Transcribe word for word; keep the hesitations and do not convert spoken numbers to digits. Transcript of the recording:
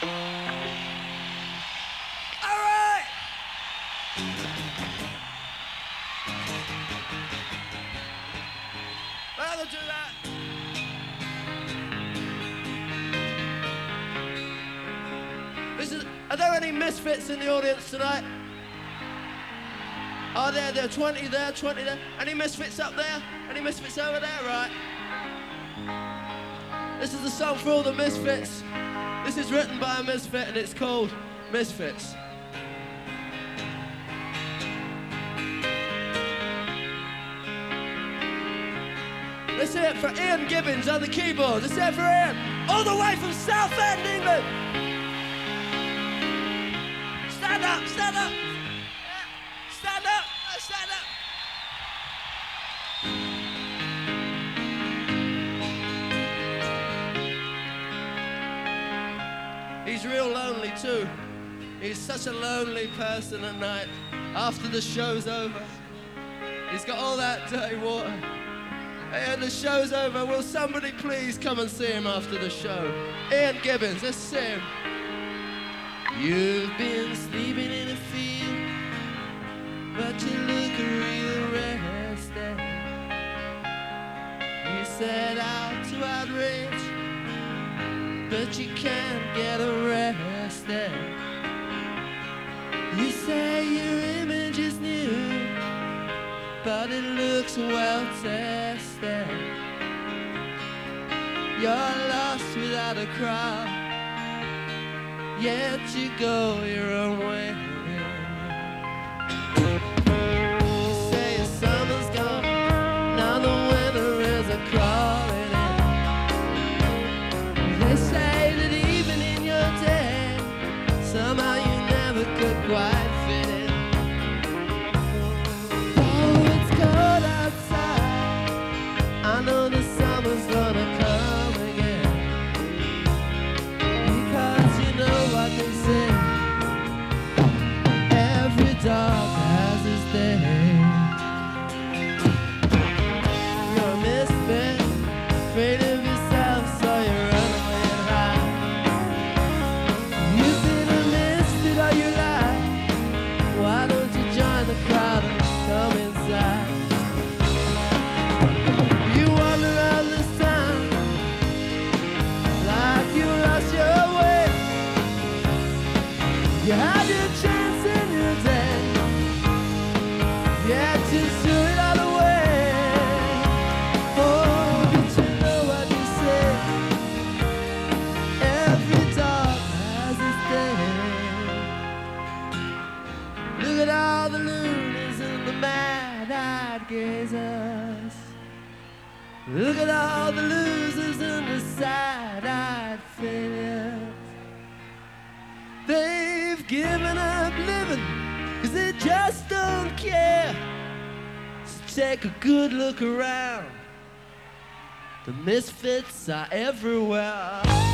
All right. I'll do that. This is, are there any misfits in the audience tonight? Are there? There are twenty there, twenty there. Any misfits up there? Any misfits over there? Right. This is the song for all the misfits. This is written by a misfit and it's called Misfits. Let's hear it for Ian Gibbons on the keyboard. Let's hear it for Ian, all the way from Southend, England. Stand up, stand up. Stand up, stand up. He's real lonely too. He's such a lonely person at night. After the show's over, he's got all that dirty water. And the show's over, will somebody please come and see him after the show? Ian Gibbons, let's see him. You've been sleeping in a field, but you look real rested. You set out to outrage, but you can't get arrested. You say your image is new, but it looks well tested. You're lost without a crowd, yet you go your own way. You say your summer's gone, now the winter is a crawling in. They say that even in your day, somehow you never could quite fit in. I know the summer's gonna come again, because you know what they say, every dog has his day. You're a misfit, afraid of yourself, so you run away and hide. You've been a misfit all your life, why don't you join the crowd and come inside? You had your chance in your day, yet you threw it all away. Oh, but you know what you say, every dog has its day. Look at all the loonies and the mad-eyed gazers. Look at all the losers and the sad-eyed failures. They've given up living, cause they just don't care. So take a good look around, the misfits are everywhere.